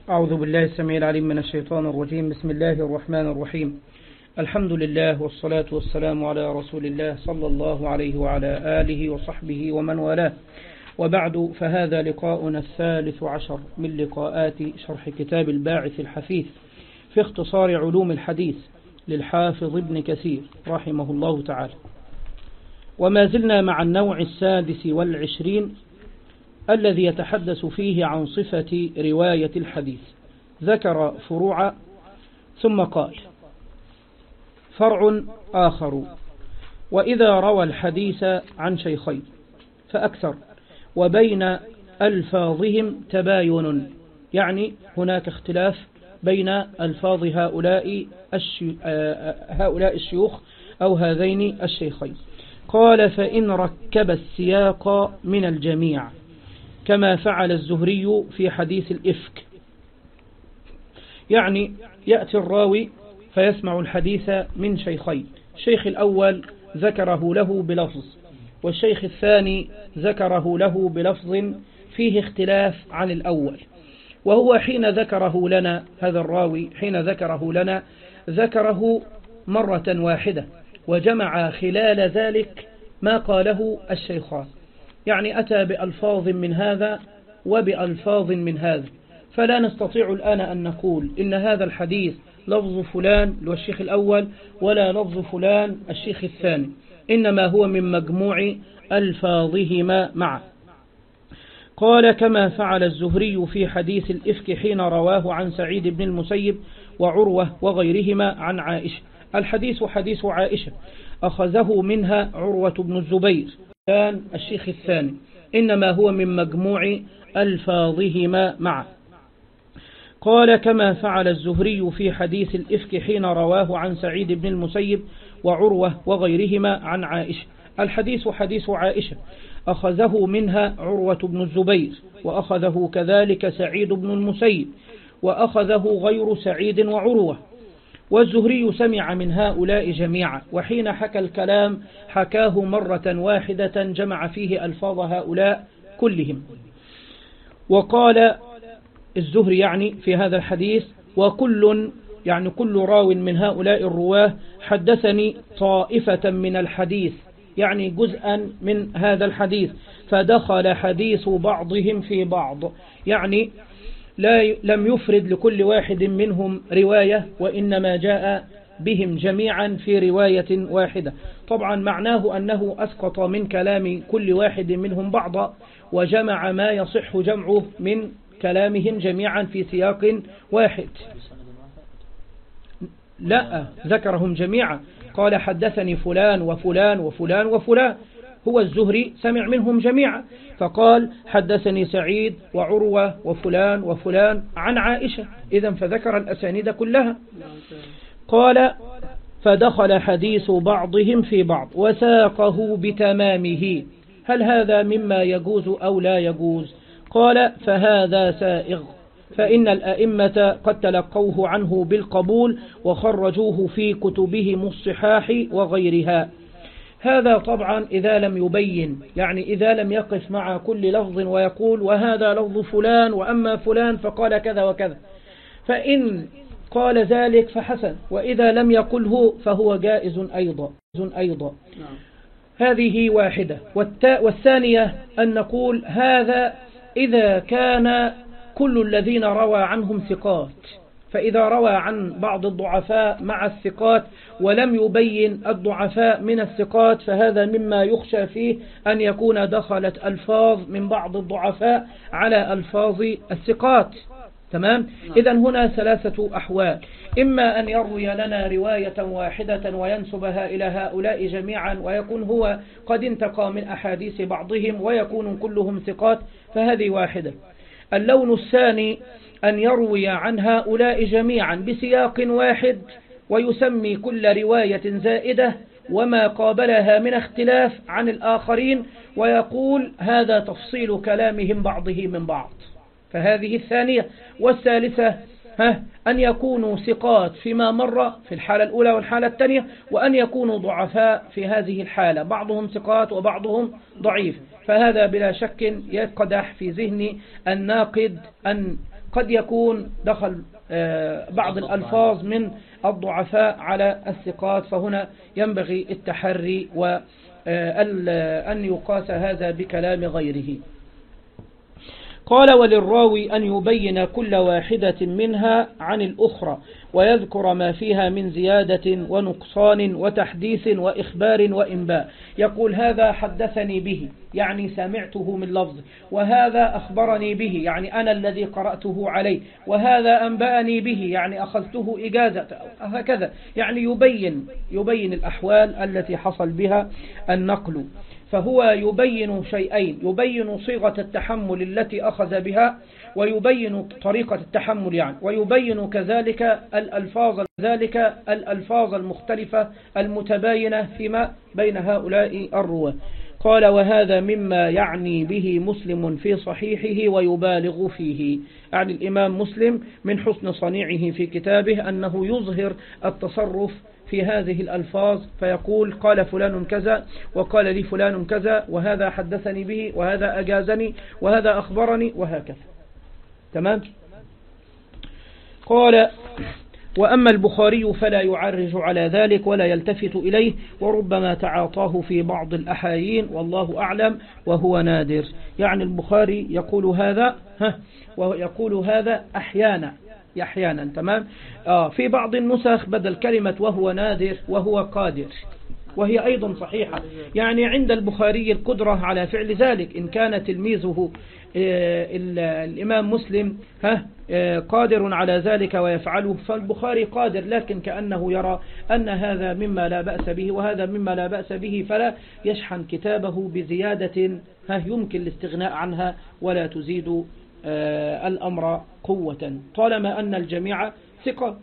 أعوذ بالله السميع العليم من الشيطان الرجيم. بسم الله الرحمن الرحيم. الحمد لله والصلاة والسلام على رسول الله صلى الله عليه وعلى آله وصحبه ومن والاه، وبعد، فهذا لقاؤنا الثالث عشر من لقاءات شرح كتاب الباعث الحثيث في اختصار علوم الحديث للحافظ ابن كثير رحمه الله تعالى، وما زلنا مع النوع السادس والعشرين الذي يتحدث فيه عن صفة رواية الحديث. ذكر فروع ثم قال: فرع آخر: وإذا روى الحديث عن شيخين فأكثر وبين ألفاظهم تباين، يعني هناك اختلاف بين ألفاظ هؤلاء الشيوخ أو هذين الشيخين. قال: فإن ركب السياق من الجميع كما فعل الزهري في حديث الإفك، يعني يأتي الراوي فيسمع الحديث من شيخين، الشيخ الأول ذكره له بلفظ، والشيخ الثاني ذكره له بلفظ فيه اختلاف عن الأول، وهو حين ذكره لنا هذا الراوي حين ذكره لنا ذكره مرة واحدة، وجمع خلال ذلك ما قاله الشيخان، يعني أتى بألفاظ من هذا وبألفاظ من هذا، فلا نستطيع الآن أن نقول إن هذا الحديث لفظ فلان والشيخ الأول ولا لفظ فلان الشيخ الثاني، إنما هو من مجموع ألفاظهما معا. قال: كما فعل الزهري في حديث الإفك حين رواه عن سعيد بن المسيب وعروة وغيرهما عن عائشة. الحديث حديث عائشة، أخذه منها عروة بن الزبير كان الشيخ الثاني، إنما هو من مجموع ألفاظهما معا. قال: كما فعل الزهري في حديث الإفك حين رواه عن سعيد بن المسيب وعروة وغيرهما عن عائشة. الحديث حديث عائشة، أخذه منها عروة بن الزبير، وأخذه كذلك سعيد بن المسيب، وأخذه غير سعيد وعروة، والزهري سمع من هؤلاء جميعا، وحين حكى الكلام حكاه مرة واحدة جمع فيه ألفاظ هؤلاء كلهم. وقال الزهري يعني في هذا الحديث: وكل يعني كل راو من هؤلاء الرواه حدثني طائفة من الحديث، يعني جزءا من هذا الحديث، فدخل حديث بعضهم في بعض، يعني لم يفرد لكل واحد منهم رواية، وإنما جاء بهم جميعا في رواية واحدة. طبعا معناه أنه أسقط من كلام كل واحد منهم بعضا، وجمع ما يصح جمعه من كلامهم جميعا في سياق واحد. لا، ذكرهم جميعا، قال: حدثني فلان وفلان وفلان وفلان، هو الزهري سمع منهم جميعا، فقال: حدثني سعيد وعروة وفلان وفلان عن عائشة، إذن فذكر الأسانيد كلها. قال: فدخل حديث بعضهم في بعض وساقه بتمامه، هل هذا مما يجوز أو لا يجوز؟ قال: فهذا سائغ، فإن الأئمة قد تلقوه عنه بالقبول وخرجوه في كتبهم الصحاح وغيرها. هذا طبعا إذا لم يبين، يعني إذا لم يقف مع كل لفظ ويقول وهذا لفظ فلان وأما فلان فقال كذا وكذا، فإن قال ذلك فحسن، وإذا لم يقله فهو جائز أيضا. هذه واحدة. والثانية أن نقول هذا إذا كان كل الذين روى عنهم ثقات، فإذا روى عن بعض الضعفاء مع الثقات ولم يبين الضعفاء من الثقات، فهذا مما يخشى فيه أن يكون دخلت ألفاظ من بعض الضعفاء على ألفاظ الثقات. تمام؟ إذن هنا ثلاثة أحوال: إما أن يروي لنا رواية واحدة وينسبها إلى هؤلاء جميعا ويكون هو قد انتقى من أحاديث بعضهم ويكون كلهم ثقات، فهذه واحدة. اللون الثاني أن يروي عن هؤلاء جميعا بسياق واحد ويسمي كل رواية زائدة وما قابلها من اختلاف عن الآخرين، ويقول هذا تفصيل كلامهم بعضه من بعض، فهذه الثانية. والثالثة أن يكونوا ثقات فيما مر في الحالة الأولى والحالة الثانية، وأن يكونوا ضعفاء في هذه الحالة، بعضهم ثقات وبعضهم ضعيف، فهذا بلا شك يقدح في ذهن الناقد أن قد يكون دخل بعض الألفاظ من الضعفاء على الثقات، فهنا ينبغي التحري وأن يقاس هذا بكلام غيره. قال وللراوي أن يبين كل واحدة منها عن الأخرى ويذكر ما فيها من زيادة ونقصان وتحديث وإخبار وإنباء. يقول هذا حدثني به يعني سمعته من لفظ، وهذا أخبرني به يعني أنا الذي قرأته عليه، وهذا أنبأني به يعني أخذته إجازة، هكذا يعني يبين الأحوال التي حصل بها النقل. فهو يبين شيئين، يبين صيغة التحمل التي أخذ بها، ويبين طريقة التحمل يعني، ويبين كذلك الألفاظ المختلفة المتباينة فيما بين هؤلاء الرواة. قال وهذا مما يعني به مسلم في صحيحه ويبالغ فيه، يعني الإمام مسلم من حسن صنيعه في كتابه أنه يظهر التصرف في هذه الألفاظ، فيقول قال فلان كذا وقال لي فلان كذا، وهذا حدثني به وهذا أجازني وهذا أخبرني وهكذا. تمام. قال وأما البخاري فلا يعرج على ذلك ولا يلتفت إليه، وربما تعاطاه في بعض الأحايين والله أعلم وهو نادر. يعني البخاري يقول هذا ويقول هذا أحيانا. تمام. في بعض النسخ بدل كلمة وهو نادر وهو قادر، وهي أيضا صحيحة. يعني عند البخاري القدرة على فعل ذلك، إن كان تلميذه الإمام مسلم قادر على ذلك ويفعله، فالبخاري قادر، لكن كأنه يرى أن هذا مما لا بأس به وهذا مما لا بأس به، فلا يشحن كتابه بزيادة يمكن الاستغناء عنها ولا تزيد الأمر قوة، طالما أن الجميع ثقات.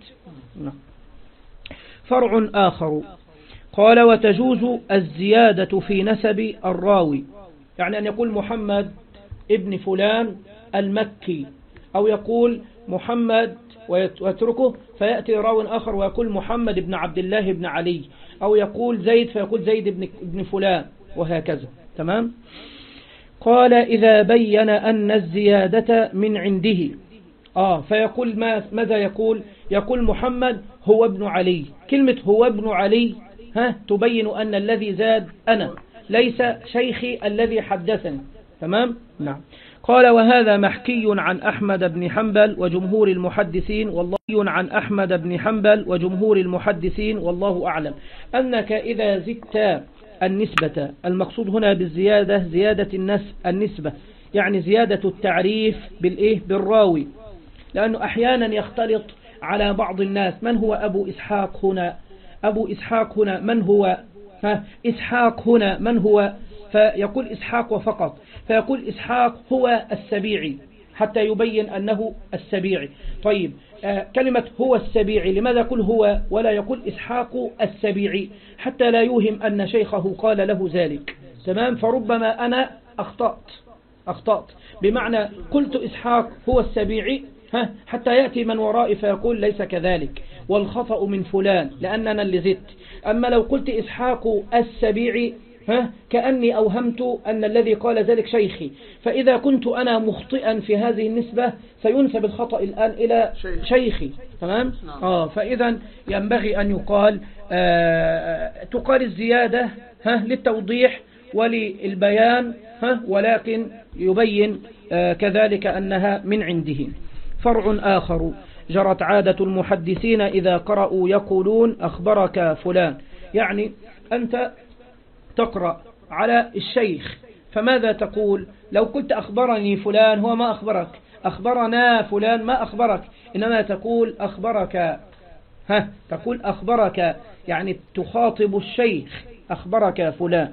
فرع آخر. قال وتجوز الزيادة في نسب الراوي، يعني أن يقول محمد ابن فلان المكي، أو يقول محمد ويتركه فيأتي راو آخر ويقول محمد ابن عبد الله ابن علي، أو يقول زيد فيقول زيد ابن فلان، وهكذا. تمام. قال إذا بين أن الزيادة من عنده، فيقول ماذا يقول محمد هو ابن علي. كلمة هو ابن علي تبين أن الذي زاد أنا، ليس شيخي الذي حدثني. تمام. نعم. قال وهذا محكي عن أحمد بن حنبل وجمهور المحدثين والله أعلم، أنك إذا زدت النسبة، المقصود هنا بالزيادة زيادة النسبة، يعني زيادة التعريف بالراوي، لأنه أحيانا يختلط على بعض الناس من هو أبو إسحاق هنا من هو إسحاق هنا من هو، فيقول إسحاق وفقط، فيقول إسحاق هو السبيعي حتى يبين أنه السبيعي. طيب كلمة هو السبيعي لماذا يقول هو ولا يقول إسحاق السبيعي؟ حتى لا يوهم أن شيخه قال له ذلك. تمام. فربما أنا أخطأت بمعنى قلت إسحاق هو السبيعي حتى يأتي من ورائي فيقول ليس كذلك والخطأ من فلان لأننا اللي زدت. أما لو قلت إسحاق السبيعي كأني أوهمت أن الذي قال ذلك شيخي، فإذا كنت أنا مخطئا في هذه النسبة سينسب الخطأ الآن إلى شيخي. تمام. فإذا ينبغي أن تقال الزيادة للتوضيح وللبيان، ولكن يبين كذلك أنها من عنده. فرع آخر. جرت عادة المحدثين إذا قرأوا يقولون أخبرك فلان، يعني أنت تقرأ على الشيخ فماذا تقول؟ لو قلت أخبرني فلان هو ما أخبرك، أخبرنا فلان ما أخبرك، إنما تقول أخبرك، تقول أخبرك يعني تخاطب الشيخ، أخبرك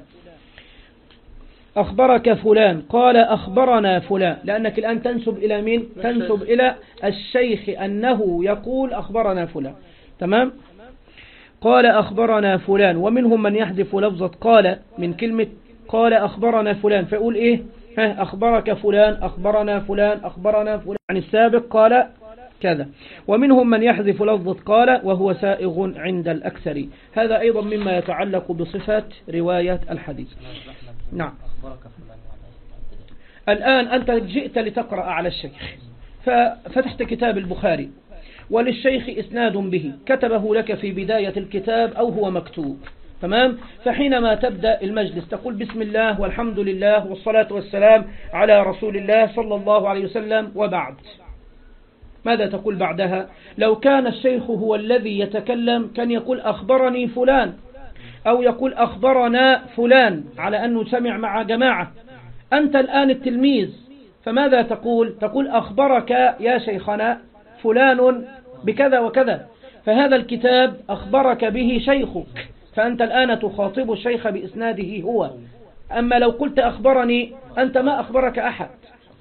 فلان قال أخبرنا فلان، لأنك الآن تنسب إلى مين؟ تنسب إلى الشيخ أنه يقول أخبرنا فلان. تمام. قال أخبرنا فلان، ومنهم من يحذف لفظة قال من كلمة قال أخبرنا فلان فيقول أخبرك فلان أخبرنا فلان عن السابق قال كذا. ومنهم من يحذف لفظة قال وهو سائغ عند الأكثر. هذا أيضا مما يتعلق بصفة رواية الحديث. نعم. الآن أنت جئت لتقرأ على الشيخ، ففتحت كتاب البخاري وللشيخ إسناد به كتبه لك في بداية الكتاب أو هو مكتوب، تمام؟ فحينما تبدأ المجلس تقول بسم الله والحمد لله والصلاة والسلام على رسول الله صلى الله عليه وسلم وبعد. ماذا تقول بعدها؟ لو كان الشيخ هو الذي يتكلم كان يقول أخبرني فلان أو يقول أخبرنا فلان على أنه سمع مع جماعة. أنت الآن التلميذ، فماذا تقول؟ تقول أخبرك يا شيخنا فلان بكذا وكذا، فهذا الكتاب أخبرك به شيخك، فأنت الآن تخاطب الشيخ بإسناده هو. أما لو قلت أخبرني أنت ما أخبرك أحد.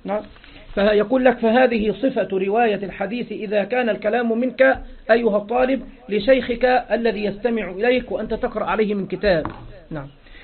فيقول لك فهذه صفة رواية الحديث إذا كان الكلام منك أيها الطالب لشيخك الذي يستمع إليك وأنت تقرأ عليه من كتاب. نعم.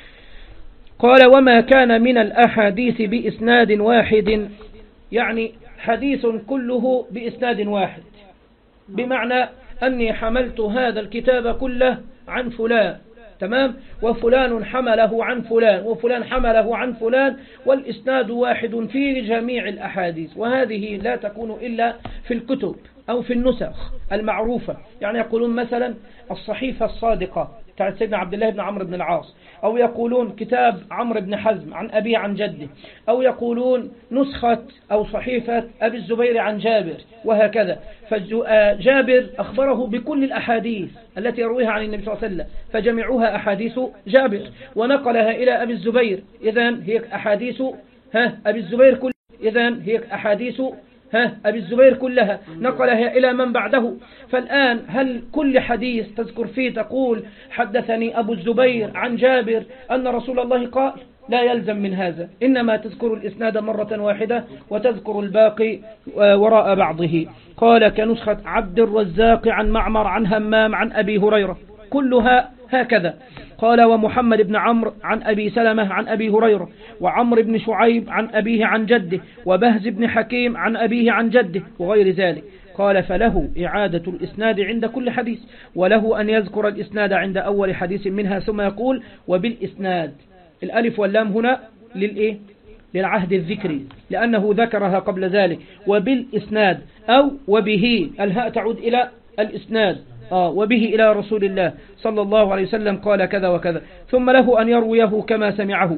قال وما كان من الأحاديث بإسناد واحد، يعني حديث كله بإسناد واحد، بمعنى أني حملت هذا الكتاب كله عن فلان، تمام، وفلان حمله عن فلان وفلان حمله عن فلان، والإسناد واحد في جميع الأحاديث. وهذه لا تكون إلا في الكتب أو في النسخ المعروفة. يعني يقولون مثلا الصحيفة الصادقة بتاعت سيدنا عبد الله بن عمرو بن العاص، أو يقولون كتاب عمرو بن حزم عن أبي عن جده، أو يقولون نسخة أو صحيفة أبي الزبير عن جابر، وهكذا. فجابر أخبره بكل الأحاديث التي يرويها عن النبي صلى الله عليه وسلم، فجمعوها أحاديث جابر، ونقلها إلى أبي الزبير، إذن هي أحاديث أبي الزبير كلها، إذن هي أحاديث أبي الزبير كلها، نقلها إلى من بعده. فالآن هل كل حديث تذكر فيه تقول حدثني أبو الزبير عن جابر أن رسول الله قال؟ لا يلزم من هذا، إنما تذكر الإسناد مرة واحدة وتذكر الباقي وراء بعضه. قال كنسخة عبد الرزاق عن معمر عن همام عن أبي هريرة، كلها هكذا. قال ومحمد بن عمرو عن أبي سلمة عن أبي هريرة، وعمر بن شعيب عن أبيه عن جده، وبهز بن حكيم عن أبيه عن جده، وغير ذلك. قال فله إعادة الإسناد عند كل حديث، وله أن يذكر الإسناد عند أول حديث منها ثم يقول وبالإسناد. الألف واللام هنا للإيه؟ للعهد الذكري، لأنه ذكرها قبل ذلك. وبالإسناد أو وبه، الهاء تعود إلى الإسناد، وبه إلى رسول الله صلى الله عليه وسلم قال كذا وكذا. ثم له أن يرويه كما سمعه.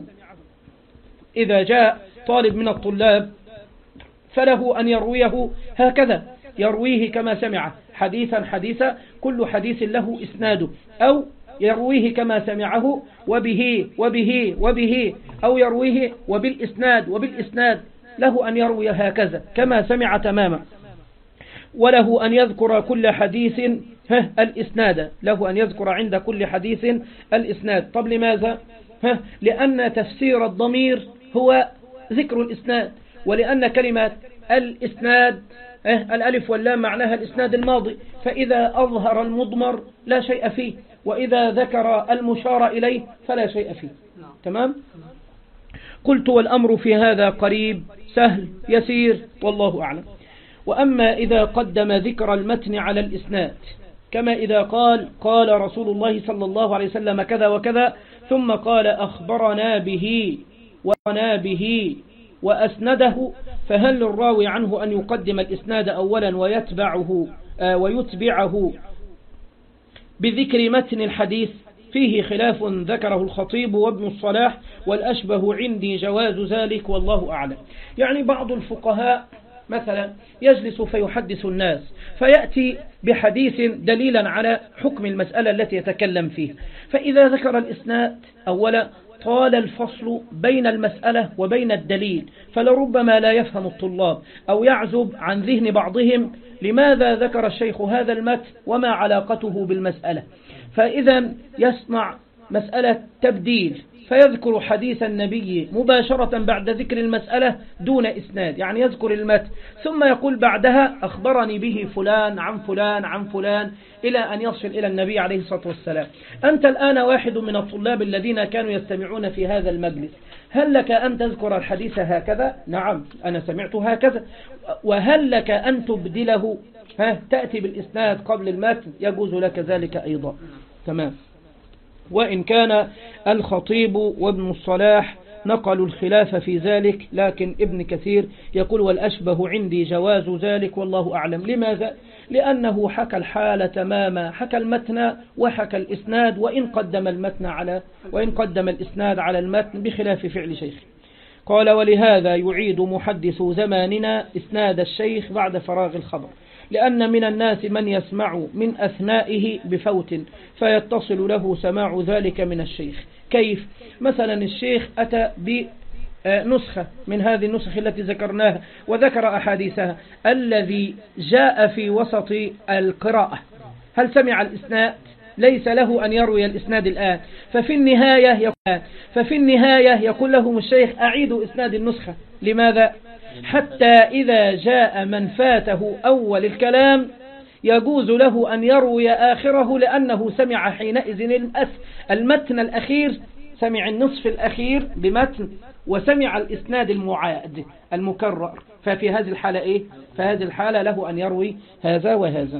إذا جاء طالب من الطلاب فله أن يرويه هكذا، يرويه كما سمعه حديثا حديثا، كل حديث له إسناده، أو يرويه كما سمعه وبه وبه وبه، أو يرويه وبالإسناد وبالإسناد، له أن يروي هكذا كما سمع تماما. وله أن يذكر كل حديث الإسناد، له أن يذكر عند كل حديث الإسناد. طب لماذا؟ لأن تفسير الضمير هو ذكر الإسناد، ولأن كلمة الإسناد الألف واللام معناها الإسناد الماضي، فإذا أظهر المضمر لا شيء فيه، وإذا ذكر المشار إليه فلا شيء فيه. تمام؟ قلت والأمر في هذا قريب سهل يسير والله أعلم. وأما إذا قدم ذكر المتن على الإسناد، كما إذا قال رسول الله صلى الله عليه وسلم كذا وكذا، ثم قال أخبرنا به وأنا به وأسنده، فهل الراوي عنه أن يقدم الإسناد أولا ويتبعه بذكر متن الحديث؟ فيه خلاف ذكره الخطيب وابن الصلاح، والأشبه عندي جواز ذلك والله أعلم. يعني بعض الفقهاء مثلا يجلس فيحدث الناس، فيأتي بحديث دليلا على حكم المسألة التي يتكلم فيه، فإذا ذكر الإسناد أولا طال الفصل بين المسألة وبين الدليل، فلربما لا يفهم الطلاب أو يعزب عن ذهن بعضهم لماذا ذكر الشيخ هذا المتن وما علاقته بالمسألة. فإذا يصنع مسألة تبديل، فيذكر حديث النبي مباشرة بعد ذكر المسألة دون إسناد، يعني يذكر المتن ثم يقول بعدها أخبرني به فلان عن فلان عن فلان إلى أن يصل إلى النبي عليه الصلاة والسلام. أنت الآن واحد من الطلاب الذين كانوا يستمعون في هذا المجلس، هل لك أن تذكر الحديث هكذا؟ نعم أنا سمعت هكذا. وهل لك أن تبدله تأتي بالإسناد قبل المتن؟ يجوز لك ذلك أيضا. تمام. وإن كان الخطيب وابن الصلاح نقلوا الخلاف في ذلك، لكن ابن كثير يقول والأشبه عندي جواز ذلك والله أعلم. لماذا؟ لأنه حكى الحال تماما، حكى المتن وحكى الإسناد، وإن قدم الإسناد على المتن بخلاف فعل شيخ. قال ولهذا يعيد محدث زماننا إسناد الشيخ بعد فراغ الخبر، لأن من الناس من يسمع من أثنائه بفوت فيتصل له سماع ذلك من الشيخ. كيف؟ مثلا الشيخ أتى بنسخة من هذه النسخ التي ذكرناها وذكر أحاديثها، الذي جاء في وسط القراءة هل سمع الإسناد؟ ليس له أن يروي الإسناد الآن، ففي النهاية يقول لهم الشيخ أعيدوا إسناد النسخة. لماذا؟ حتى إذا جاء من فاته أول الكلام يجوز له أن يروي آخره، لأنه سمع حينئذ المتن الأخير، سمع النصف الأخير بمتن وسمع الإسناد المعاد المكرر. ففي هذه الحالة إيه؟ فهذه الحالة له أن يروي هذا وهذا.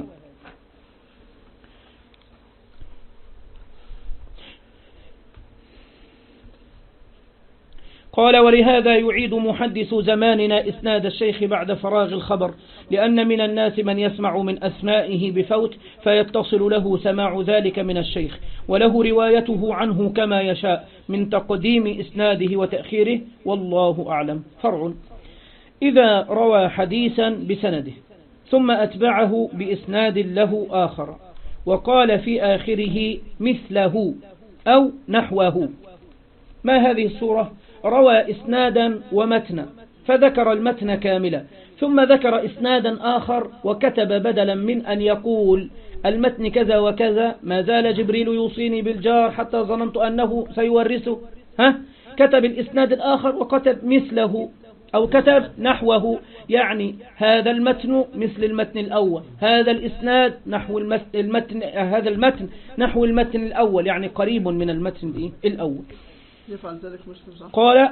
قال ولهذا يعيد محدث زماننا إسناد الشيخ بعد فراغ الخبر، لأن من الناس من يسمع من أثنائه بفوت فيتصل له سماع ذلك من الشيخ، وله روايته عنه كما يشاء من تقديم إسناده وتأخيره، والله أعلم. فرع: إذا روى حديثا بسنده ثم أتبعه بإسناد له آخر وقال في آخره مثله أو نحوه. ما هذه الصورة؟ روى إسنادا ومتنا فذكر المتن كاملا، ثم ذكر إسنادا آخر وكتب بدلا من أن يقول المتن كذا وكذا ما زال جبريل يوصيني بالجار حتى ظننت أنه سيورثه، كتب الإسناد الآخر وكتب مثله أو كتب نحوه، يعني هذا المتن مثل المتن الأول، هذا الإسناد نحو المتن هذا المتن نحو المتن الأول، يعني قريب من المتن الأول. يفعل ذلك مسلم صح؟ قال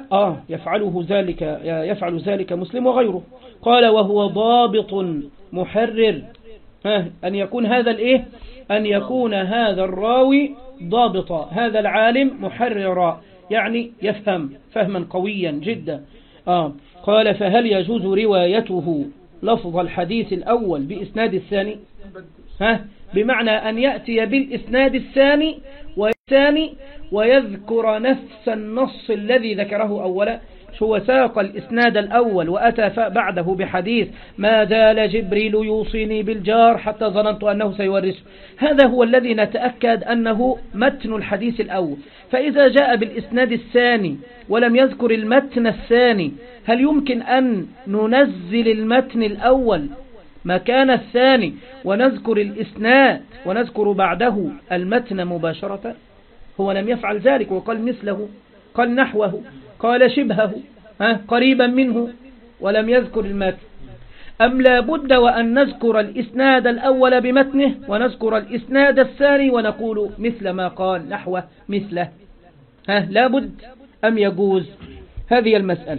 يفعل ذلك مسلم وغيره. قال وهو ضابط محرر، أن يكون هذا الإيه؟ أن يكون هذا الراوي ضابطا، هذا العالم محررا، يعني يفهم فهما قويا جدا. قال فهل يجوز روايته لفظ الحديث الأول بإسناد الثاني؟ بمعنى أن يأتي بالإسناد الثاني ويذكر نفس النص الذي ذكره أولا. هو ساق الإسناد الأول وأتى بعده بحديث ما زال جبريل يوصيني بالجار حتى ظننت أنه سيورثه، هذا هو الذي نتأكد أنه متن الحديث الأول. فإذا جاء بالإسناد الثاني ولم يذكر المتن الثاني، هل يمكن أن ننزل المتن الأول مكان الثاني ونذكر الإسناد ونذكر بعده المتن مباشرة؟ هو لم يفعل ذلك، وقال مثله، قال نحوه، قال شبهه، قريبا منه، ولم يذكر المتن. أم لا بد وأن نذكر الإسناد الأول بمتنه ونذكر الإسناد الثاني ونقول مثل ما قال نحوه مثله؟ لا بد أم يجوز؟ هذه المسألة.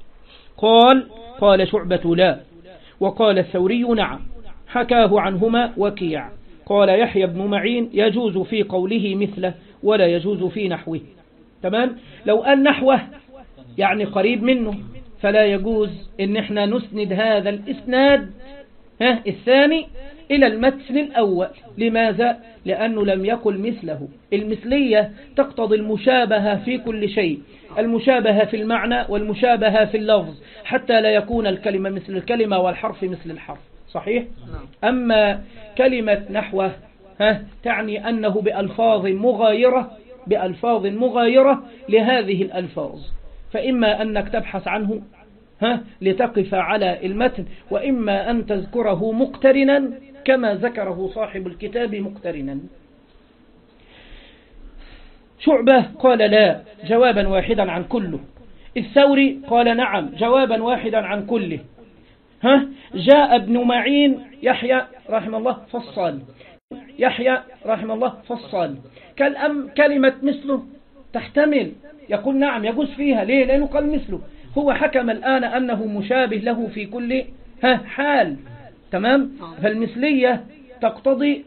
قال شعبة لا، وقال الثوري نعم، حكاه عنهما وكيع. قال يحيى بن معين يجوز في قوله مثله ولا يجوز في نحوه. تمام؟ لو أن نحوه يعني قريب منه فلا يجوز إن احنا نسند هذا الإسناد الثاني إلى المتن الأول. لماذا؟ لأنه لم يقل مثله. المثلية تقتضي المشابهة في كل شيء، المشابهة في المعنى والمشابهة في اللفظ، حتى لا يكون الكلمة مثل الكلمة والحرف مثل الحرف. صحيح؟ أما كلمة نحوه تعني أنه بألفاظ مغايرة لهذه الألفاظ، فإما أنك تبحث عنه لتقف على المتن، وإما أن تذكره مقترنا كما ذكره صاحب الكتاب مقترنا. شعبة قال لا جوابا واحدا عن كله. الثوري قال نعم جوابا واحدا عن كله. جاء ابن معين يحيى رحمه الله فصل كلمة مثله تحتمل، يقول نعم يجوز فيها. ليه؟ لأنه قال مثله. هو حكم الآن أنه مشابه له في كل حال. تمام؟ فالمثلية تقتضي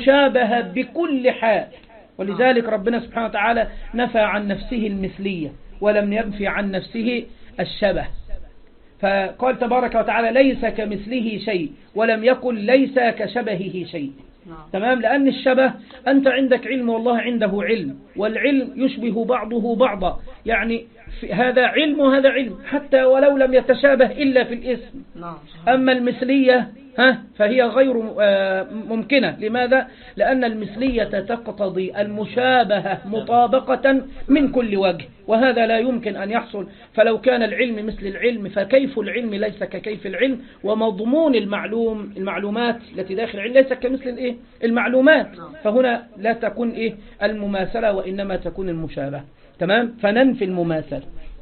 المشابهة بكل حال، ولذلك ربنا سبحانه وتعالى نفى عن نفسه المثلية ولم ينفي عن نفسه الشبه. فقال تبارك وتعالى ليس كمثله شيء، ولم يقل ليس كشبهه شيء. تمام، لأن الشبه أنت عندك علم والله عنده علم، والعلم يشبه بعضه بعضا، يعني هذا علم وهذا علم حتى ولو لم يتشابه إلا في الاسم. أما المثلية فهي غير ممكنة. لماذا؟ لأن المثلية تقتضي المشابهة مطابقة من كل وجه، وهذا لا يمكن أن يحصل. فلو كان العلم مثل العلم فكيف العلم ليس ككيف العلم، ومضمون المعلومات التي داخل العلم ليس كمثل المعلومات. فهنا لا تكون المماثلة، وإنما تكون المشابهة. تمام، فننفي المماثلة.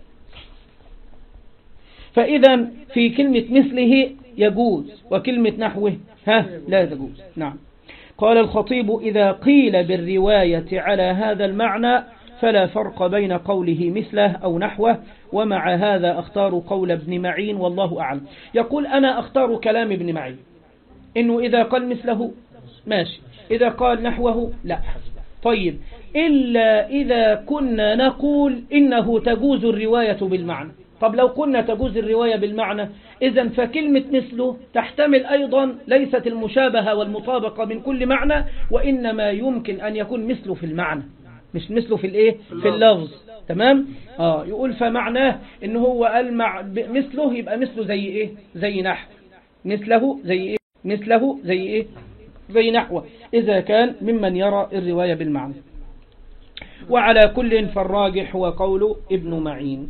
فإذا في كلمة مثله يجوز، وكلمة نحوه لا تجوز. نعم. قال الخطيب إذا قيل بالرواية على هذا المعنى فلا فرق بين قوله مثله أو نحوه، ومع هذا أختار قول ابن معين والله أعلم. يقول أنا أختار كلام ابن معين إنه إذا قال مثله ماشي، إذا قال نحوه لا. طيب، إلا إذا كنا نقول إنه تجوز الرواية بالمعنى. طب لو كنا تجوز الرواية بالمعنى، إذن فكلمة مثله تحتمل أيضا ليست المشابهة والمطابقة من كل معنى، وإنما يمكن أن يكون مثله في المعنى، مش مثله في في اللفظ. تمام. يقول فمعناه إنه هو قال مثله يبقى مثله زي زي نحو، مثله زي مثله زي زي نحوه، إذا كان ممن يرى الرواية بالمعنى. وعلى كل فالراجح هو قول ابن معين.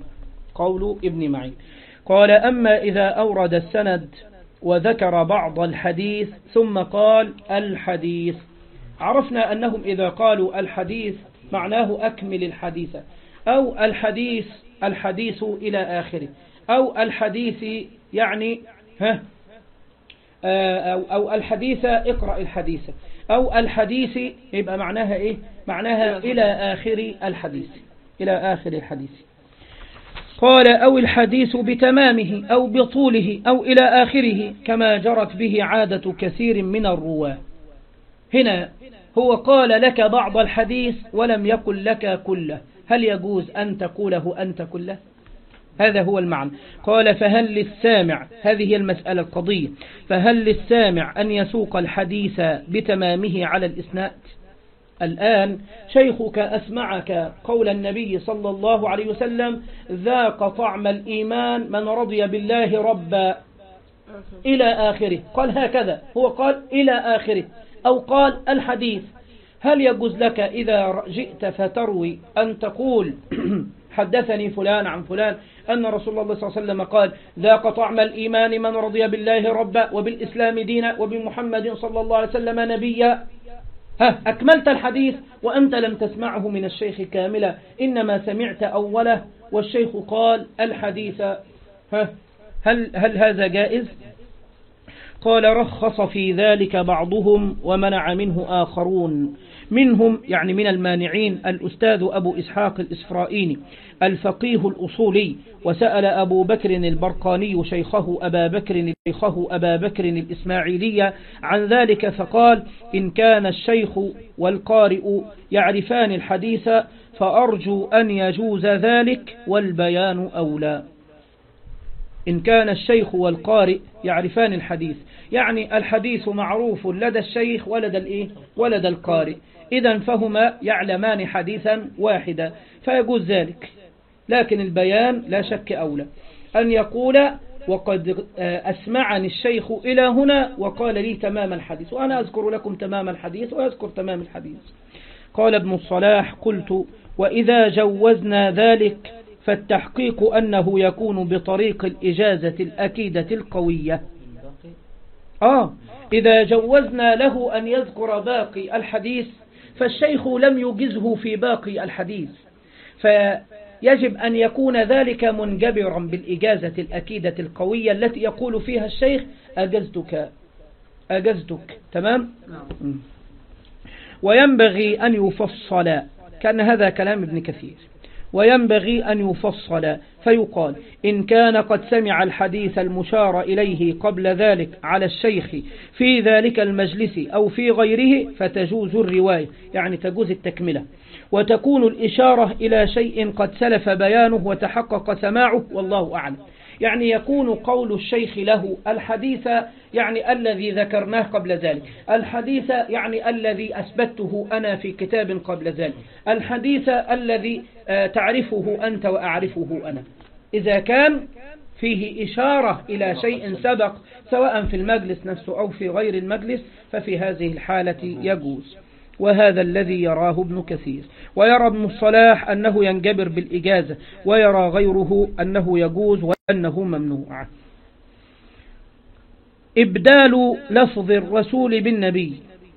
قال أما إذا أورد السند وذكر بعض الحديث ثم قال الحديث، عرفنا أنهم إذا قالوا الحديث معناه أكمل الحديث، أو الحديث إلى آخره، أو الحديث يعني أو الحديث اقرأ الحديث، أو الحديث يبقى معناها معناها إلى آخر الحديث، إلى آخر الحديث. قال أو الحديث بتمامه أو بطوله أو إلى آخره، كما جرت به عادة كثير من الرواة. هنا هو قال لك بعض الحديث ولم يقل لك كله، هل يجوز أن تقوله أنت كله؟ هذا هو المعنى. قال فهل للسامع، هذه هي المسألة القضية، فهل للسامع أن يسوق الحديث بتمامه على الإسناد؟ الآن شيخك أسمعك قول النبي صلى الله عليه وسلم ذاق طعم الإيمان من رضي بالله ربا إلى آخره، قال هكذا، هو قال إلى آخره، أو قال الحديث. هل يجوز لك إذا جئت فتروي أن تقول حدثني فلان عن فلان أن رسول الله صلى الله عليه وسلم قال ذاق طعم الإيمان من رضي بالله ربا وبالإسلام دينا وبمحمد صلى الله عليه وسلم نبيا؟ أكملت الحديث وأنت لم تسمعه من الشيخ كاملا، إنما سمعت أوله والشيخ قال الحديث. هل هذا جائز؟ قال رخص في ذلك بعضهم ومنع منه آخرون، منهم يعني من المانعين الأستاذ أبو إسحاق الإسفرائيني الفقيه الأصولي، وسأل أبو بكر البرقاني شيخه أبا بكر الإسماعيلي عن ذلك، فقال إن كان الشيخ والقارئ يعرفان الحديث فأرجو أن يجوز ذلك والبيان أولى. إن كان الشيخ والقارئ يعرفان الحديث، يعني الحديث معروف لدى الشيخ ولدى القارئ، إذن فهما يعلمان حديثا واحدا فيجوز ذلك. لكن البيان لا شك أولى، أن يقول وقد أسمعني الشيخ إلى هنا وقال لي تمام الحديث، وأنا أذكر لكم تمام الحديث وأذكر تمام الحديث. قال ابن الصلاح قلت وإذا جوزنا ذلك فالتحقيق أنه يكون بطريق الإجازة الأكيدة القوية. إذا جوزنا له أن يذكر باقي الحديث فالشيخ لم يجزه في باقي الحديث، فيجب أن يكون ذلك منجبرا بالإجازة الأكيدة القوية التي يقول فيها الشيخ أجزتك. تمام. وينبغي أن يفصل، كان هذا كلام ابن كثير، وينبغي أن يفصل فيقال إن كان قد سمع الحديث المشار إليه قبل ذلك على الشيخ في ذلك المجلس أو في غيره فتجوز الرواية، يعني تجوز التكملة. وتكون الإشارة إلى شيء قد سلف بيانه وتحقق سماعه، والله أعلم. يعني يكون قول الشيخ له الحديث يعني الذي ذكرناه قبل ذلك، الحديث يعني الذي أثبته أنا في كتاب قبل ذلك، الحديث الذي تعرفه أنت وأعرفه أنا. إذا كان فيه إشارة إلى شيء سبق سواء في المجلس نفسه أو في غير المجلس ففي هذه الحالة يجوز، وهذا الذي يراه ابن كثير. ويرى ابن الصلاح أنه ينجبر بالإجازة، ويرى غيره أنه يجوز وأنه ممنوع. إبدال لفظ الرسول بالنبي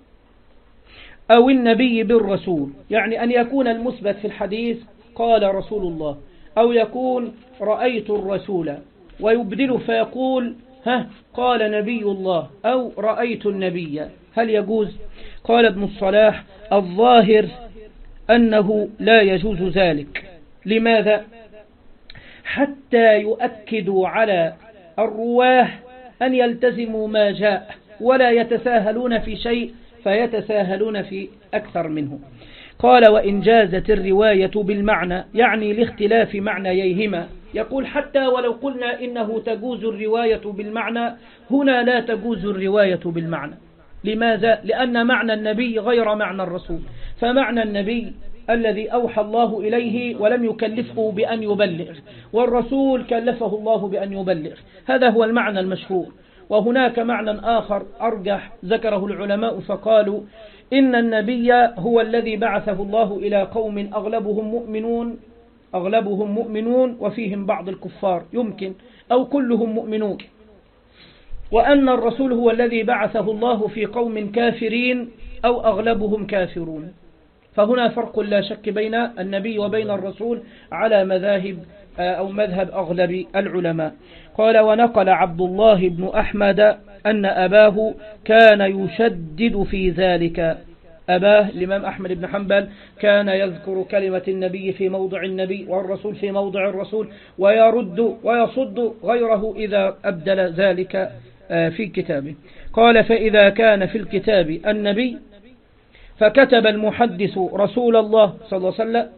أو النبي بالرسول، يعني أن يكون المثبت في الحديث قال رسول الله، أو يكون رأيت الرسول ويبدل فيقول قال نبي الله أو رأيت النبي، هل يجوز؟ قال ابن الصلاح الظاهر أنه لا يجوز ذلك. لماذا؟ حتى يؤكدوا على الرواه أن يلتزموا ما جاء ولا يتساهلون في شيء فيتساهلون في أكثر منه. قال وإن جازت الرواية بالمعنى، يعني لاختلاف معنييهما. يقول حتى ولو قلنا إنه تجوز الرواية بالمعنى، هنا لا تجوز الرواية بالمعنى. لماذا؟ لأن معنى النبي غير معنى الرسول، فمعنى النبي الذي أوحى الله إليه ولم يكلفه بأن يبلغ، والرسول كلفه الله بأن يبلغ، هذا هو المعنى المشهور. وهناك معنى آخر أرجح ذكره العلماء فقالوا إن النبي هو الذي بعثه الله إلى قوم أغلبهم مؤمنون وفيهم بعض الكفار يمكن، أو كلهم مؤمنون، وأن الرسول هو الذي بعثه الله في قوم كافرين أو أغلبهم كافرون. فهنا فرق لا شك بين النبي وبين الرسول على مذاهب أو مذهب أغلب العلماء. قال ونقل عبد الله بن أحمد أن أباه كان يشدد في ذلك. أباه الإمام أحمد بن حنبل كان يذكر كلمة النبي في موضع النبي والرسول في موضع الرسول، ويرد ويصد غيره إذا أبدل ذلك في كتابه. قال فإذا كان في الكتاب النبي فكتب المحدث رسول الله صلى الله عليه وسلم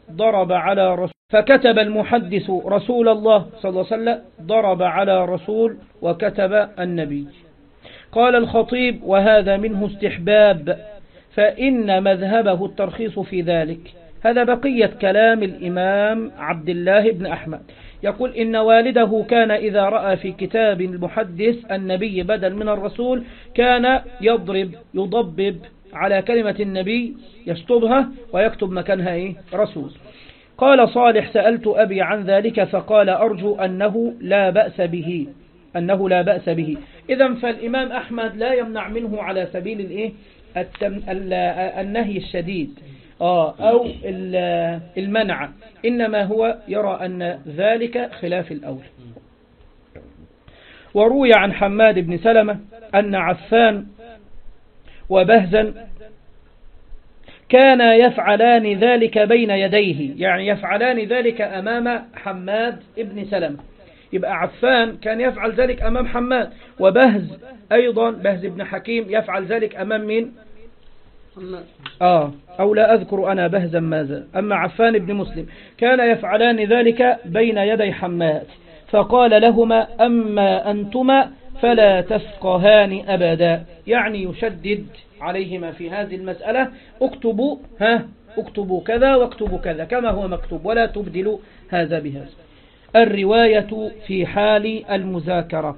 ضرب على رسول وكتب النبي. قال الخطيب وهذا منه استحباب، فإن مذهبه الترخيص في ذلك. هذا بقية كلام الإمام عبد الله بن أحمد. يقول إن والده كان إذا رأى في كتاب المحدث النبي بدل من الرسول كان يضبب على كلمة النبي، يشطبها ويكتب مكانها رسول. قال صالح سألت أبي عن ذلك فقال أرجو أنه لا بأس به. إذن فالإمام أحمد لا يمنع منه على سبيل النهي الشديد أو المنع، إنما هو يرى أن ذلك خلاف الأول. وروي عن حماد بن سلمة أن عفان وبهزا كان يفعلان ذلك بين يديه، يعني يفعلان ذلك أمام حماد بن سلمة. يبقى عفان كان يفعل ذلك أمام حماد، وبهز أيضا بهز بن حكيم يفعل ذلك أمام مين؟ أو لا أذكر أنا بهزا ماذا. أما عفان بن مسلم كان يفعلان ذلك بين يدي حماد، فقال لهما أما أنتما فلا تفقهان أبدا، يعني يشدد عليهما في هذه المسألة، اكتبوا كذا واكتبوا كذا كما هو مكتوب ولا تبدلوا هذا بهذا. الرواية في حال المذاكرة.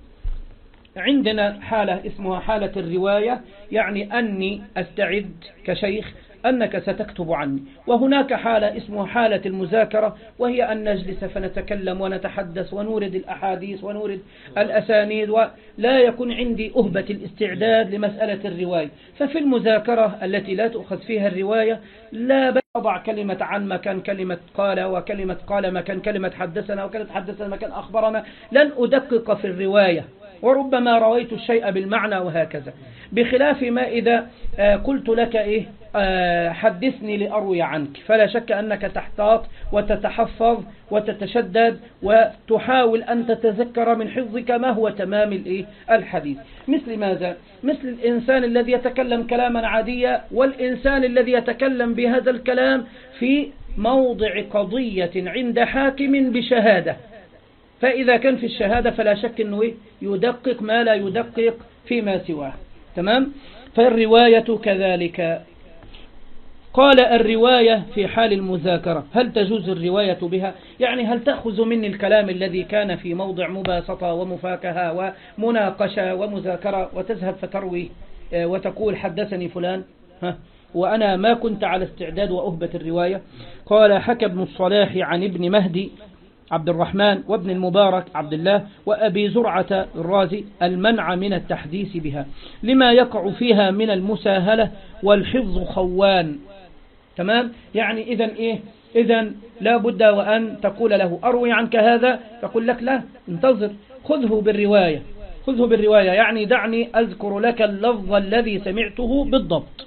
عندنا حالة اسمها حالة الرواية، يعني أني أستعد كشيخ أنك ستكتب عني. وهناك حالة اسمها حالة المذاكرة، وهي أن نجلس فنتكلم ونتحدث ونورد الأحاديث ونورد الأسانيد، ولا يكون عندي أهبة الاستعداد لمسألة الرواية. ففي المذاكرة التي لا تؤخذ فيها الرواية لا بد أضع كلمة عن مكان كلمة قال، وكلمة قال مكان كلمة حدثنا، وكلمة حدثنا مكان أخبرنا. لن أدقق في الرواية، وربما رويت الشيء بالمعنى وهكذا، بخلاف ما إذا قلت لك حدثني لأروي عنك، فلا شك أنك تحتاط وتتحفظ وتتشدد وتحاول أن تتذكر من حفظك ما هو تمام الحديث. مثل ماذا؟ مثل الإنسان الذي يتكلم كلاما عاديا والإنسان الذي يتكلم بهذا الكلام في موضع قضية عند حاكم بشهادة، فإذا كان في الشهادة فلا شك أنه يدقق ما لا يدقق فيما سواه. تمام؟ فالرواية كذلك. قال الرواية في حال المذاكرة، هل تجوز الرواية بها؟ يعني هل تأخذ مني الكلام الذي كان في موضع مباسطة ومفاكهة ومناقشة ومذاكرة وتذهب فتروي وتقول حدثني فلان وأنا ما كنت على استعداد وأهبة الرواية؟ قال حكى ابن الصلاح عن ابن مهدي عبد الرحمن وابن المبارك عبد الله وأبي زرعة الرازي المنع من التحديث بها لما يقع فيها من المساهلة والحفظ خوان. تمام؟ يعني إذن لا بد وأن تقول له أروي عنك هذا، تقول لك لا، انتظر، خذه بالرواية، يعني دعني أذكر لك اللفظ الذي سمعته بالضبط.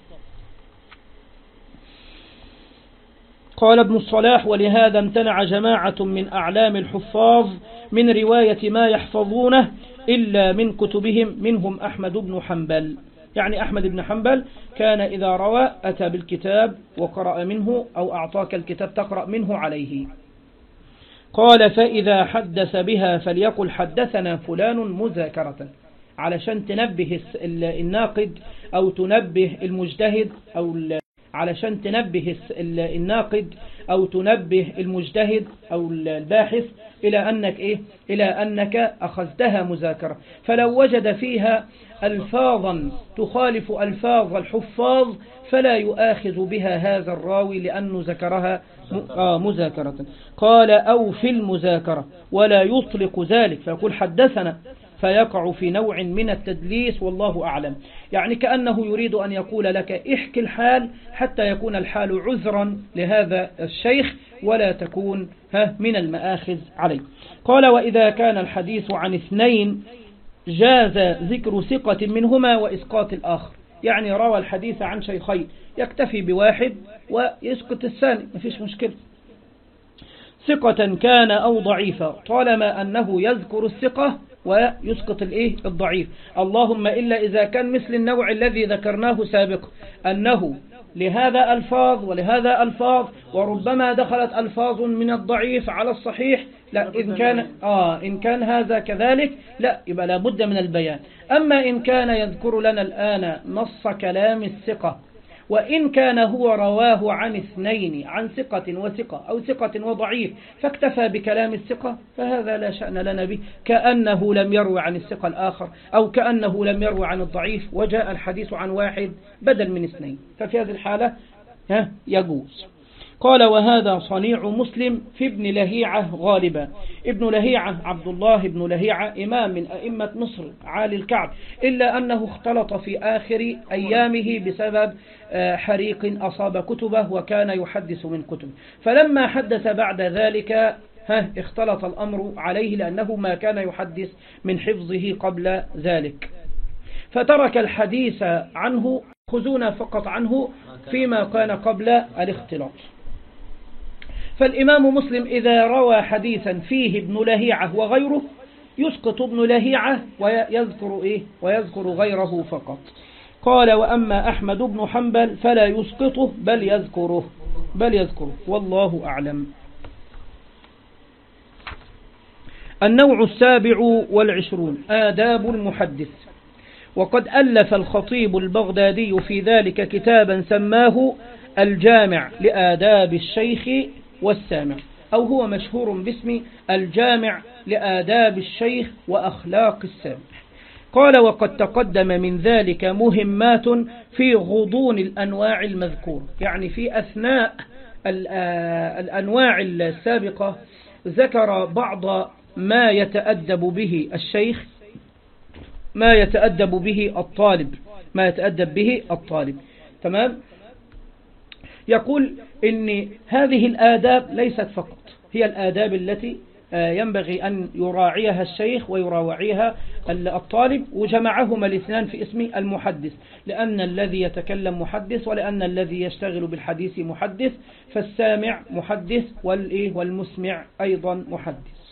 قال ابن الصلاح ولهذا امتنع جماعة من أعلام الحفاظ من رواية ما يحفظونه إلا من كتبهم، منهم أحمد بن حنبل. يعني أحمد بن حنبل كان إذا روى أتى بالكتاب وقرأ منه أو أعطاك الكتاب تقرأ منه عليه. قال فإذا حدث بها فليقل حدثنا فلان مذاكرة، علشان تنبه الناقد أو تنبه المجتهد علشان تنبه الناقد أو تنبه المجتهد أو الباحث إلى أنك أخذتها مذاكرة، فلو وجد فيها ألفاظا تخالف ألفاظ الحفاظ فلا يؤاخذ بها هذا الراوي لأنه ذكرها مذاكرة. قال أو في المذاكرة ولا يطلق ذلك فيقول حدثنا، فيقع في نوع من التدليس والله أعلم. يعني كأنه يريد أن يقول لك احكي الحال حتى يكون الحال عذرا لهذا الشيخ ولا تكون من المآخذ عليه. قال وإذا كان الحديث عن اثنين جاز ذكر ثقة منهما وإسقاط الآخر، يعني روى الحديث عن شيخين يكتفي بواحد ويسقط الثاني، ما فيش مشكلة، ثقة كان أو ضعيفة، طالما أنه يذكر الثقة ويسقط الضعيف. اللهم إلا إذا كان مثل النوع الذي ذكرناه سابقا أنه لهذا ألفاظ ولهذا ألفاظ وربما دخلت ألفاظ من الضعيف على الصحيح، لا إن كان هذا كذلك لا يبقى لابد من البيان. أما إن كان يذكر لنا الآن نص كلام الثقة وإن كان هو رواه عن اثنين، عن ثقة وثقة أو ثقة وضعيف فاكتفى بكلام الثقة، فهذا لا شأن لنا به، كأنه لم يروي عن الثقة الآخر أو كأنه لم يروي عن الضعيف وجاء الحديث عن واحد بدل من اثنين، ففي هذه الحالة يجوز. قال وهذا صنيع مسلم في ابن لهيعة غالبا. ابن لهيعة عبد الله بن لهيعة إمام من أئمة مصر عالي الكعب، إلا أنه اختلط في آخر أيامه بسبب حريق أصاب كتبه وكان يحدث من كتب، فلما حدث بعد ذلك اختلط الأمر عليه لأنه ما كان يحدث من حفظه قبل ذلك، فترك الحديث عنه، خذونا فقط عنه فيما كان قبل الاختلاط. فالإمام مسلم إذا روى حديثا فيه ابن لهيعة وغيره يسقط ابن لهيعة ويذكر غيره فقط. قال وأما أحمد بن حنبل فلا يسقطه بل يذكره والله أعلم. النوع 27 آداب المحدث. وقد ألف الخطيب البغدادي في ذلك كتابا سماه الجامع لآداب الشيخ والسامع، أو هو مشهور باسم الجامع لآداب الشيخ وأخلاق السامع. قال وقد تقدم من ذلك مهمات في غضون الأنواع المذكورة، يعني في أثناء الأنواع السابقة ذكر بعض ما يتأدب به الشيخ، ما يتأدب به الطالب. تمام؟ يقول إن هذه الآداب ليست فقط هي الآداب التي ينبغي أن يراعيها الشيخ ويراعيها الطالب، وجمعهما الاثنان في اسم المحدث، لأن الذي يتكلم محدث ولأن الذي يشتغل بالحديث محدث، فالسامع محدث والمسمع أيضا محدث.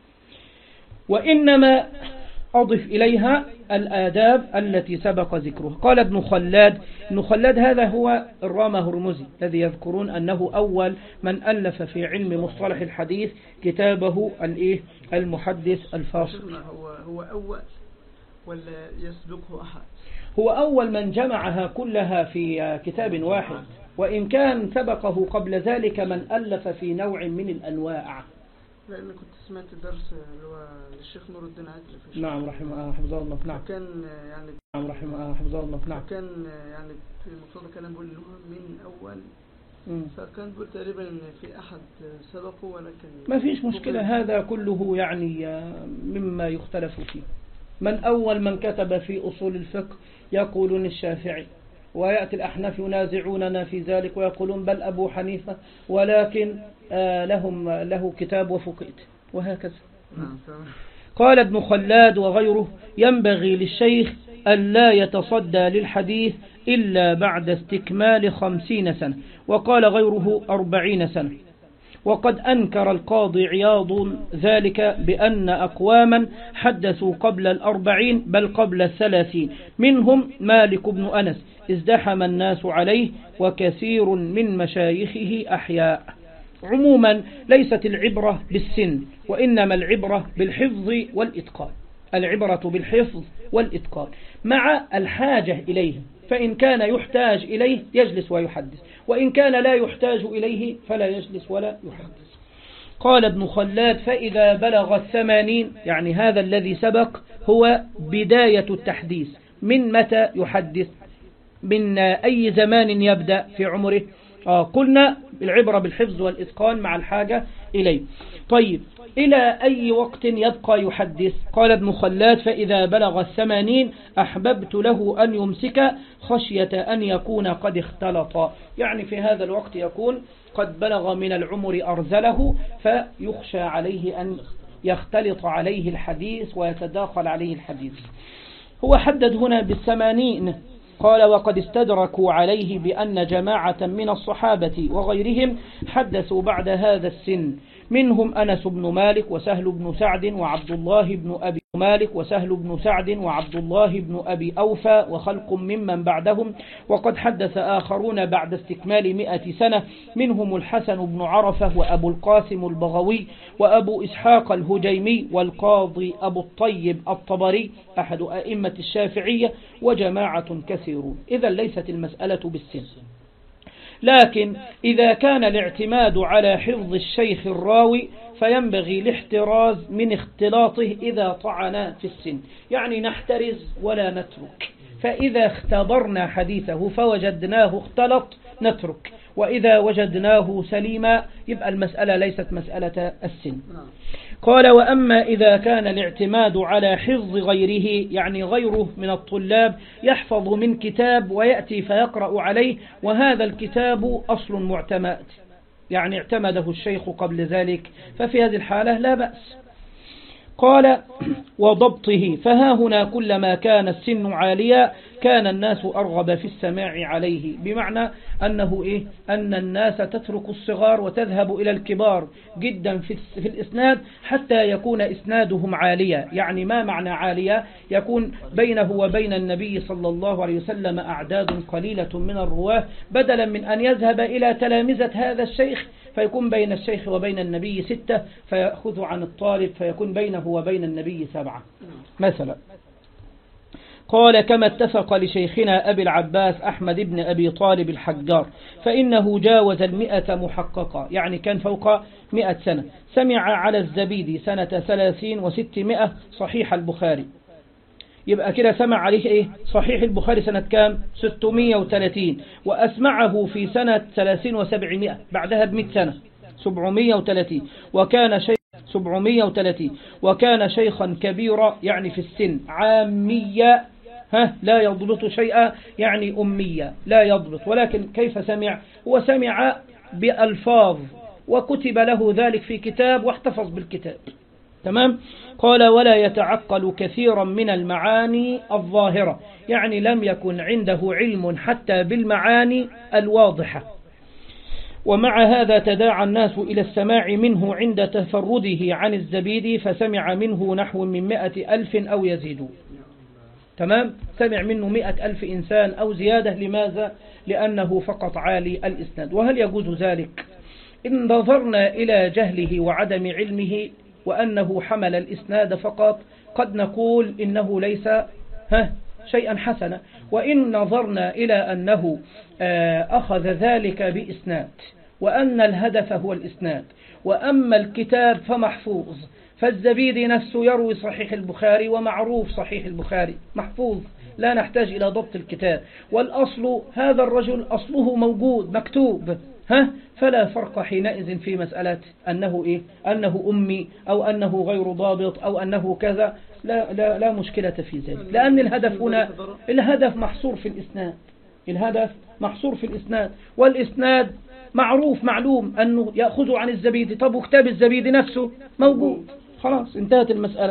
وإنما أضف إليها الآداب التي سبق ذكرها. قال ابن خلاد هذا هو الرامة هرمزي الذي يذكرون أنه أول من ألف في علم مصطلح الحديث كتابه المحدث الفاصل. هو أول ولا يسبقه أحد؟ هو أول من جمعها كلها في كتاب واحد، وإن كان سبقه قبل ذلك من ألف في نوع من الأنواع. لأن كنت سمعت درس اللي هو للشيخ نور الدين عدلي. نعم رحمه حفظه الله. نعم. كان يعني نعم رحمه حفظه الله. نعم. كان يعني في مقتضى كلام بيقول من أول. فكان بيقول تقريبا إن في أحد سبقه، ولكن ما فيش مشكلة، هذا كله يعني مما يختلف فيه. من أول من كتب في أصول الفقه يقولون الشافعي، ويأتي الأحناف ينازعوننا في ذلك ويقولون بل أبو حنيفة، ولكن له كتاب وفقيت، وهكذا. قال ابن خلاد وغيره: ينبغي للشيخ ألا يتصدى للحديث إلا بعد استكمال 50 سنة، وقال غيره 40 سنة. وقد أنكر القاضي عياض ذلك بأن أقواما حدثوا قبل 40 بل قبل 30، منهم مالك بن أنس ازدحم الناس عليه وكثير من مشايخه أحياء. عموما ليست العبرة بالسن، وإنما العبرة بالحفظ والإتقان. العبرة بالحفظ والإتقان مع الحاجة إليه، فإن كان يحتاج إليه يجلس ويحدث، وإن كان لا يحتاج إليه فلا يجلس ولا يحدث. قال ابن خلاد: فإذا بلغ 80، يعني هذا الذي سبق هو بداية التحديث. من متى يحدث؟ من أي زمان يبدأ في عمره؟ قلنا العبرة بالحفظ والإتقان مع الحاجة إليه. طيب، إلى أي وقت يبقى يحدث؟ قال ابن خلاد: فإذا بلغ 80 أحببت له أن يمسك خشية أن يكون قد اختلط، يعني في هذا الوقت يكون قد بلغ من العمر أرذله، فيخشى عليه أن يختلط عليه الحديث ويتداخل عليه الحديث. هو حدد هنا ب80. قال: وقد استدركوا عليه بأن جماعة من الصحابة وغيرهم حدثوا بعد هذا السن، منهم أنس بن مالك وسهل بن سعد وعبد الله بن أبي مالك وسهل بن سعد وعبد الله بن أبي أوفى وخلق ممن بعدهم. وقد حدث آخرون بعد استكمال 100 سنة، منهم الحسن بن عرفة وأبو القاسم البغوي وأبو إسحاق الهجيمي والقاضي أبو الطيب الطبري أحد أئمة الشافعية وجماعة كثيرون. إذا ليست المسألة بالسن، لكن إذا كان الاعتماد على حفظ الشيخ الراوي فينبغي الاحتراز من اختلاطه إذا طعنا في السن، يعني نحترز ولا نترك. فإذا اختبرنا حديثه فوجدناه اختلط نترك، وإذا وجدناه سليما يبقى المسألة ليست مسألة السن. قال: وأما إذا كان الاعتماد على حفظ غيره، يعني غيره من الطلاب يحفظ من كتاب ويأتي فيقرأ عليه، وهذا الكتاب أصل معتمد، يعني اعتمده الشيخ قبل ذلك، ففي هذه الحالة لا بأس. قال: وضبطه، فها هنا كلما كان السن عاليا كان الناس أرغب في السماع عليه، بمعنى أنه أن الناس تترك الصغار وتذهب إلى الكبار جدا في الإسناد حتى يكون إسنادهم عاليا. يعني ما معنى عاليا؟ يكون بينه وبين النبي صلى الله عليه وسلم أعداد قليلة من الرواه، بدلا من أن يذهب إلى تلامذة هذا الشيخ فيكون بين الشيخ وبين النبي 6، فيأخذ عن الطالب فيكون بينه وبين النبي 7 مثلا. قال: كما اتفق لشيخنا أبي العباس أحمد بن أبي طالب الحجار، فإنه جاوز 100 محققة، يعني كان فوق 100 سنة. سمع على الزبيدي سنة 30 و600 صحيح البخاري، يبقى كده سمع عليه صحيح البخاري سنة كام؟ 630. وأسمعه في سنة 30 و700، بعدها ب100 سنة 730. وكان شيخا كبيرا، يعني في السن، عامية لا يضبط شيئا، يعني أمية لا يضبط. ولكن كيف سمع؟ هو سمع بألفاظ وكتب له ذلك في كتاب واحتفظ بالكتاب. تمام. قال ولا يتعقل كثيرا من المعاني الظاهرة، يعني لم يكن عنده علم حتى بالمعاني الواضحة. ومع هذا تداعى الناس إلى السماع منه عند تفرده عن الزبيدي، فسمع منه نحو من 100,000 أو يزيدون. تمام. سمع منه 100,000 إنسان أو زيادة. لماذا؟ لأنه فقط عالي الإسناد. وهل يجوز ذلك؟ إن نظرنا إلى جهله وعدم علمه وأنه حمل الإسناد فقط قد نقول إنه ليس شيئا حسنا. وإن نظرنا إلى أنه أخذ ذلك بإسناد وأن الهدف هو الإسناد، وأما الكتاب فمحفوظ، فالزبيدي نفسه يروي صحيح البخاري ومعروف صحيح البخاري محفوظ، لا نحتاج إلى ضبط الكتاب، والأصل هذا الرجل أصله موجود مكتوب، فلا فرق حينئذ في مسألة أنه أمي أو أنه غير ضابط أو أنه كذا. لا مشكلة في ذلك، لأن الهدف هنا الهدف محصور في الإسناد. الهدف محصور في الإسناد، والإسناد معروف معلوم أنه يأخذ عن الزبيدي. طب وكتاب الزبيدي نفسه موجود، خلاص انتهت المسألة.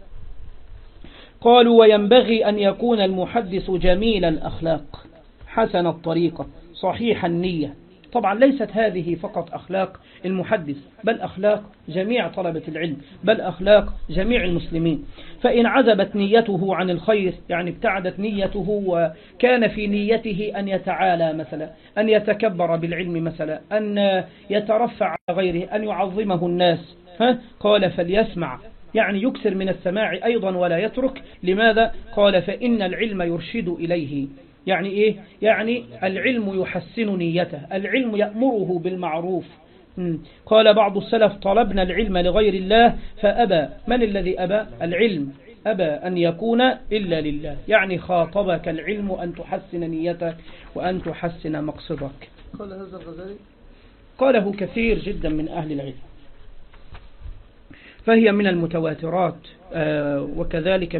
قالوا وينبغي أن يكون المحدث جميل الأخلاق حسن الطريقة صحيح النية. طبعا ليست هذه فقط أخلاق المحدث، بل أخلاق جميع طلبة العلم، بل أخلاق جميع المسلمين. فإن عزبت نيته عن الخير، يعني ابتعدت نيته وكان في نيته أن يتعالى مثلا، أن يتكبر بالعلم مثلا، أن يترفع على غيره، أن يعظمه الناس، قال فليسمع، يعني يكثر من السماع أيضا ولا يترك. لماذا؟ قال فإن العلم يرشد إليه. يعني إيه؟ يعني العلم يحسن نيته، العلم يأمره بالمعروف. قال بعض السلف طلبنا العلم لغير الله فأبى. من الذي أبى؟ العلم أبى أن يكون إلا لله، يعني خاطبك العلم أن تحسن نيتك وأن تحسن مقصدك. قال هذا الغزالي؟ قاله كثير جدا من أهل العلم، فهي من المتواترات، وكذلك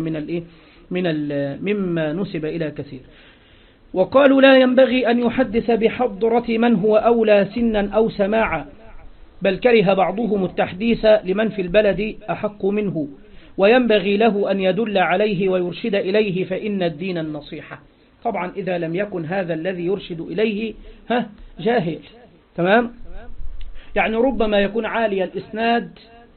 مما نسب إلى كثير. وقالوا لا ينبغي أن يحدث بحضرة من هو أولى سنا أو سماعا، بل كره بعضهم التحديث لمن في البلد أحق منه، وينبغي له أن يدل عليه ويرشد إليه، فإن الدين النصيحة. طبعا إذا لم يكن هذا الذي يرشد إليه جاهل. تمام. يعني ربما يكون عالي الإسناد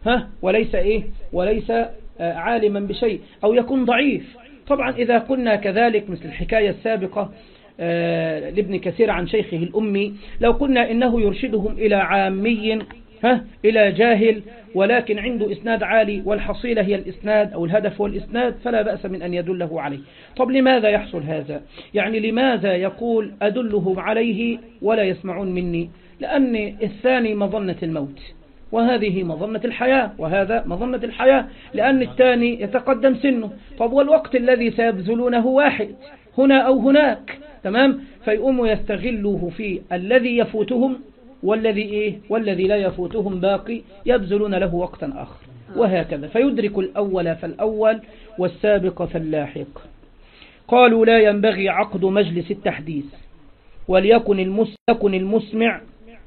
وليس عالما بشيء، أو يكون ضعيف. طبعا إذا قلنا كذلك مثل الحكاية السابقة لابن كثير عن شيخه الأمي، لو قلنا إنه يرشدهم إلى عامي إلى جاهل ولكن عنده إسناد عالي والحصيلة هي الإسناد أو الهدف هو الإسناد، فلا بأس من أن يدله عليه. طب لماذا يحصل هذا؟ يعني لماذا يقول أدلهم عليه ولا يسمعون مني؟ لأن الثاني مظنة الموت، وهذه مظنة الحياة، وهذا مظنة الحياة، لأن الثاني يتقدم سنه. طب والوقت الذي سيبذلونه واحد هنا أو هناك. تمام. فيقوموا يستغلوه في الذي يفوتهم والذي لا يفوتهم باقي، يبذلون له وقتا آخر، وهكذا فيدرك الأول فالأول والسابق فاللاحق. قالوا لا ينبغي عقد مجلس التحديث، وليكن المسمع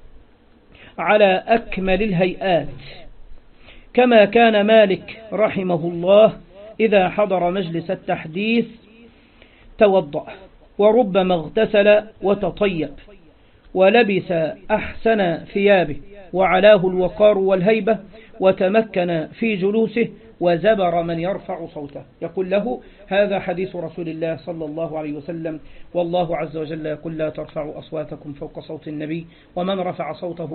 على أكمل الهيئات، كما كان مالك رحمه الله إذا حضر مجلس التحديث توضأ، وربما اغتسل وتطيب، ولبس أحسن ثيابه، وعلاه الوقار والهيبة، وتمكن في جلوسه، وزبر من يرفع صوته. يقول له هذا حديث رسول الله صلى الله عليه وسلم، والله عز وجل يقول لا ترفعوا أصواتكم فوق صوت النبي، ومن رفع صوته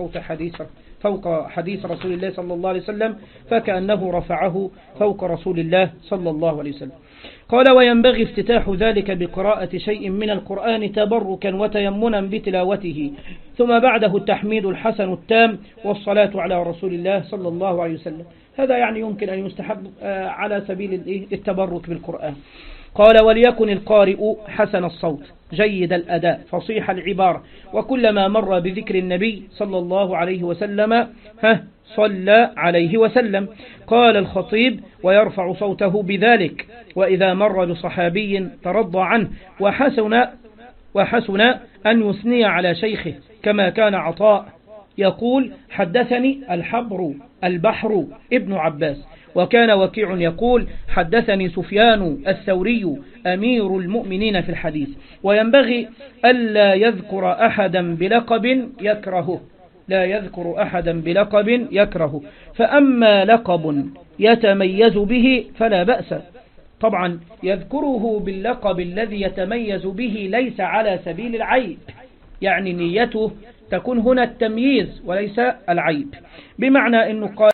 فوق حديث رسول الله صلى الله عليه وسلم فكأنه رفعه فوق رسول الله صلى الله عليه وسلم. قال وينبغي افتتاح ذلك بقراءة شيء من القرآن تبركا وتيمنا بتلاوته، ثم بعده التحميد الحسن التام والصلاة على رسول الله صلى الله عليه وسلم. هذا يعني يمكن أن يستحب على سبيل التبرك بالقرآن. قال وليكن القارئ حسن الصوت جيد الأداء فصيح العبارة، وكلما مر بذكر النبي صلى الله عليه وسلم صلى عليه وسلم. قال الخطيب ويرفع صوته بذلك، وإذا مر بصحابي ترضى عنه، وحسن أن يثني على شيخه كما كان عطاء يقول حدثني الحبر البحر ابن عباس. وكان وكيع يقول حدثني سفيان الثوري أمير المؤمنين في الحديث. وينبغي ألا يذكر أحدا بلقب يكرهه، لا يذكر أحدا بلقب يكرهه. فأما لقب يتميز به فلا بأس. طبعا يذكره باللقب الذي يتميز به ليس على سبيل العيب، يعني نيته تكون هنا التمييز وليس العيب، بمعنى أنه قال